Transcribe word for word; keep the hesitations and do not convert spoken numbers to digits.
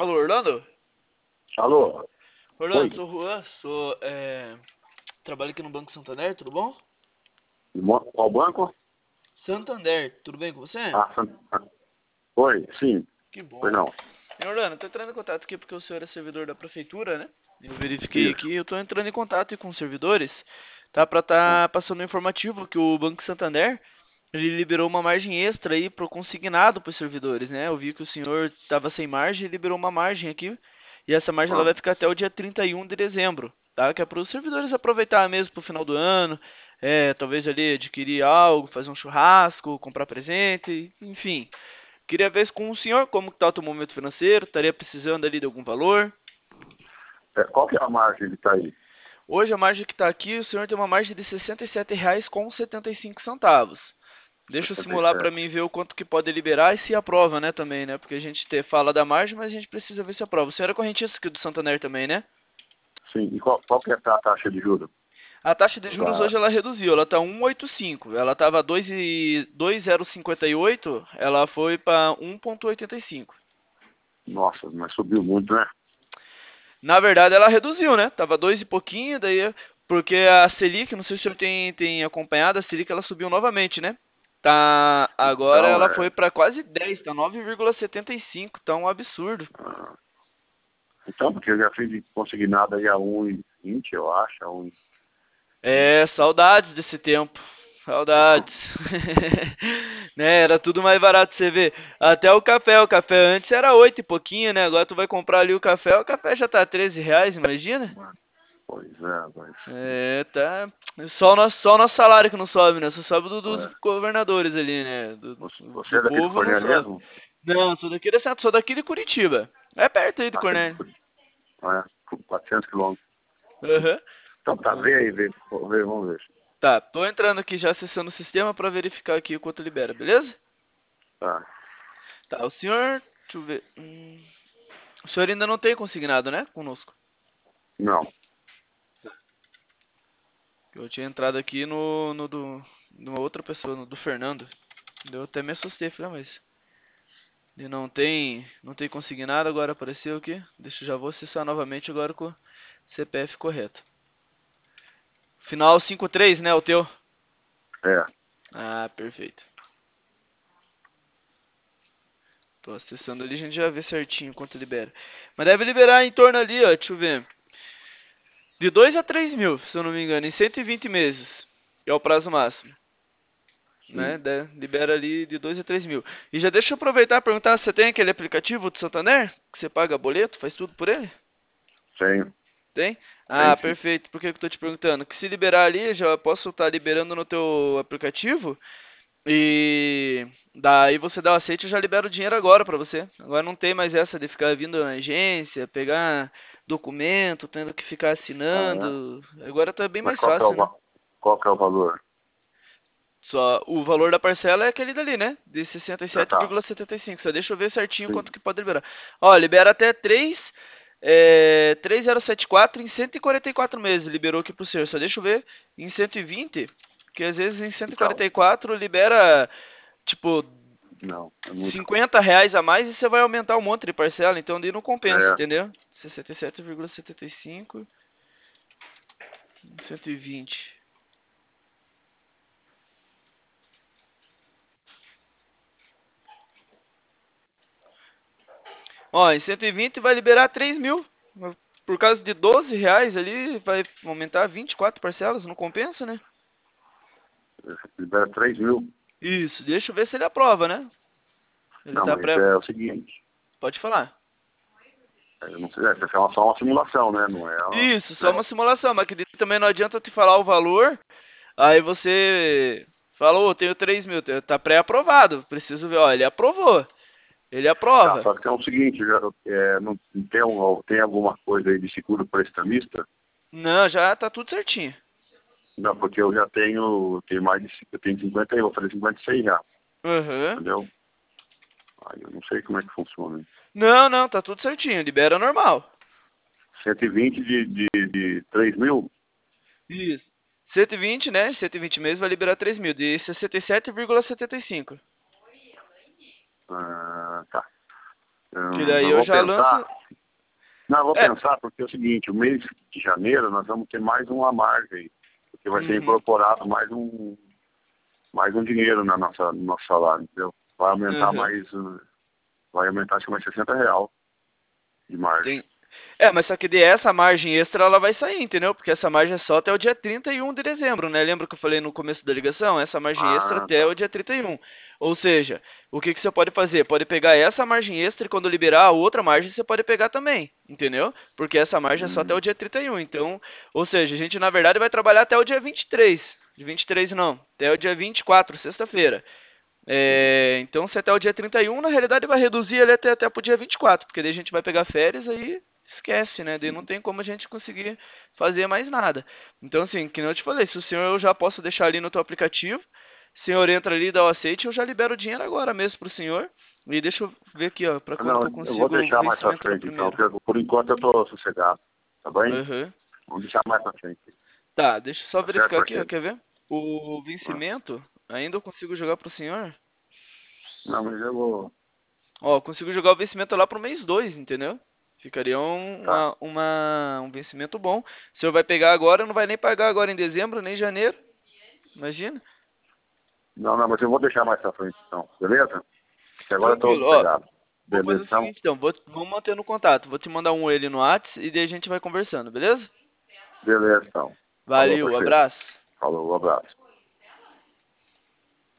Alô, Orlando? Alô? Orlando, Oi? sou o Juan, sou, é, trabalho aqui no Banco Santander, tudo bom? Mo- Qual banco? Santander, tudo bem com você? Ah, San- ah, Oi, sim. Que Foi bom. não. E, Orlando, tô entrando em contato aqui porque o senhor é servidor da prefeitura, né? Eu verifiquei Isso. aqui, eu tô entrando em contato com os servidores, tá? Pra tá passando um informativo que o Banco Santander, ele liberou uma margem extra aí pro consignado pros servidores, né? Eu vi que o senhor tava sem margem e liberou uma margem aqui. E essa margem ela Ah, vai ficar até o dia trinta e um de dezembro, tá? Que é para os servidores aproveitar mesmo pro final do ano, é, talvez ali adquirir algo, fazer um churrasco, comprar presente, enfim. Queria ver com o senhor como que tá o teu momento financeiro, estaria precisando ali de algum valor. é, qual que é a margem que está aí? Hoje a margem que está aqui, o senhor tem uma margem de sessenta e sete reais com setenta e cinco centavos. Deixa eu simular para sessenta e sete. mim ver o quanto que pode liberar e se aprova, né, também, né? Porque a gente te fala da margem, mas a gente precisa ver se aprova. O senhor é correntista aqui do Santander também, né? Sim. E qual, qual que é a taxa de juros? A taxa de juros Da... hoje ela reduziu, ela está um vírgula oitenta e cinco. Ela estava dois e dois vírgula zero cinquenta e oito, ela foi para um vírgula oitenta e cinco. Nossa, mas subiu muito, né? Na verdade, ela reduziu, né? Tava dois e pouquinho, daí porque a Selic, não sei se o senhor tem, tem acompanhado, a Selic ela subiu novamente, né? Tá, agora Então, ela foi é... para quase dez, tá nove vírgula setenta e cinco, tá um absurdo. ah, então, porque eu já fiz consignado aí a um e vinte, eu acho, a um e vinte. É, saudades desse tempo. Saudades. Né, era tudo mais barato, você vê. Até o café, o café antes era oito e pouquinho, né? Agora tu vai comprar ali o café, o café já tá treze reais, imagina? Pois é, mas... É, tá. Só o nosso, só o nosso salário que não sobe, né? Só sobe do- dos É. governadores ali, né? Do, Você você do é daqui do povo não Cornélio sobe. mesmo? Não, sou daqui da Santo, sou daqui de Curitiba. É perto aí de Ah, você é de Cornélio. Curitiba. Ah, é, quatrocentos quilômetros. Aham. Então tá, Então, vê aí, vê, vê, vamos ver. tá, tô entrando aqui já acessando o sistema pra verificar aqui o quanto libera, beleza? Tá. Tá, o senhor. Deixa eu ver. Hum, o senhor ainda não tem consignado, né? Conosco. Não. Eu tinha entrado aqui no, no do. Numa outra pessoa, no do Fernando. Eu até me assustei, falei, ah, mas. Ele não tem. Não tem consignado, agora apareceu aqui. Deixa eu já vou acessar novamente agora com o C P F correto. Final cinquenta e três, né? O teu? É. Ah, perfeito. Tô acessando ali, a gente já vê certinho quanto libera. Mas deve liberar em torno ali, ó. Deixa eu ver. De dois a três mil, se eu não me engano, em cento e vinte meses. Que é o prazo máximo. Né? Sim. De- libera ali de dois a três mil. E já deixa eu aproveitar e perguntar: você tem aquele aplicativo do Santander? Que você paga boleto, faz tudo por ele? Tenho. Tem? Tem Ah, sim. perfeito. Por que que eu tô te perguntando? Que se liberar ali, já posso estar liberando no teu aplicativo. E daí você dá o aceite e eu já libero o dinheiro agora pra você. Agora não tem mais essa de ficar vindo na agência, pegar documento, tendo que ficar Ah, é? assinando. Agora tá bem Mas mais qual que é o, fácil, né? va- qual que é o valor? Só o valor da parcela é aquele dali, né? De sessenta e Já sete tá. vírgula setenta e cinco. Só deixa eu ver certinho quanto Sim. que pode liberar. Ó, libera até três, é, três mil e setenta e quatro em cento e quarenta e quatro meses. Liberou aqui pro senhor. Só deixa eu ver em cento e vinte, que às vezes em cento e quarenta Então, e quatro libera, tipo, não, é muito. cinquenta reais a mais e você vai aumentar um monte de parcela. Então daí não compensa, É, entendeu? sessenta e sete vírgula setenta e cinco em cento e vinte. Ó, em cento e vinte vai liberar três mil. Por causa de doze reais ali, vai aumentar vinte e quatro parcelas, não compensa, né? libera três mil. Isso, deixa eu ver se ele aprova, né? Ele Não, tá mas pré. é o seguinte. Pode falar. Eu não sei, essa é uma- só uma simulação, né? Não é, uma- Isso, só né? uma simulação, mas que também não adianta eu te falar o valor, aí você falou, oh, tenho três mil, tá pré-aprovado, preciso ver, ó, ele aprovou, ele Tá, aprova. só que é o seguinte, já, é, não tem, um, tem alguma coisa aí de seguro para extremista? Não, já tá tudo certinho. Não, porque eu já tenho, tenho mais de, ci- eu tenho cinquenta, eu vou fazer cinquenta e seis já, Aham. entendeu? Aí eu não sei como é que funciona. Não, não, tá tudo certinho, libera normal. cento e vinte de, de, de três mil? Isso. cento e vinte, né? cento e vinte meses vai liberar três mil, de sessenta e sete vírgula setenta e cinco. Ah, tá. Que Hum, daí eu eu vou já lanço. pensar. Não, eu vou É. pensar porque é o seguinte, o mês de janeiro nós vamos ter mais uma margem aí, porque vai ser Uhum. incorporado mais um, mais um dinheiro na nossa, no nosso salário, entendeu? Vai aumentar Uhum. mais, uh, vai aumentar acho que mais sessenta real de margem. Tem... É, mas só que daí essa margem extra ela vai sair, entendeu? Porque essa margem é só até o dia trinta e um de dezembro, né? Lembra que eu falei no começo da ligação? Essa margem extra Ah, até tá. o dia trinta e um. Ou seja, o que que você pode fazer? Pode pegar essa margem extra e quando liberar a outra margem você pode pegar também, entendeu? Porque essa margem é só até o Hum, dia trinta e um. Então, ou seja, a gente na verdade vai trabalhar até o dia vinte e três. De vinte e três não, até o dia vinte e quatro, sexta-feira. É, então, se até o dia trinta e um, na realidade vai reduzir ele até, até pro dia vinte e quatro, porque daí a gente vai pegar férias, aí esquece, né? Daí não tem como a gente conseguir fazer mais nada. Então, assim, que nem eu te falei, se o senhor eu já posso deixar ali no teu aplicativo, o senhor entra ali, dá o aceite, eu já libero o dinheiro agora mesmo pro senhor. E deixa eu ver aqui, ó, pra quando não, que eu eu vou consigo o deixar mais pra vencimento do frente então, primeiro. porque por enquanto eu tô sossegado, tá bem? Aham. Vamos deixar mais pra frente. Tá, deixa eu só Tá certo, verificar aqui, ó, parceiro? quer ver? O Ah, vencimento, ainda eu consigo jogar pro senhor? não, mas eu vou. Ó, eu consigo jogar o vencimento lá pro mês dois, entendeu? Ficaria um, Tá. uma, uma- um vencimento bom. O senhor vai pegar agora, não vai nem pagar agora em dezembro, nem em janeiro. Imagina. Não, não, mas eu vou deixar mais pra frente então, beleza? Porque agora eu tô Tranquilo, ó. sossegado. Vou fazer Beleza, o então? seguinte então, vou, vamos manter no contato. Vou te mandar um ele no Whats e daí a gente vai conversando, beleza? Beleza, então. Falou, Valeu, parceiro. abraço. Falou, um abraço.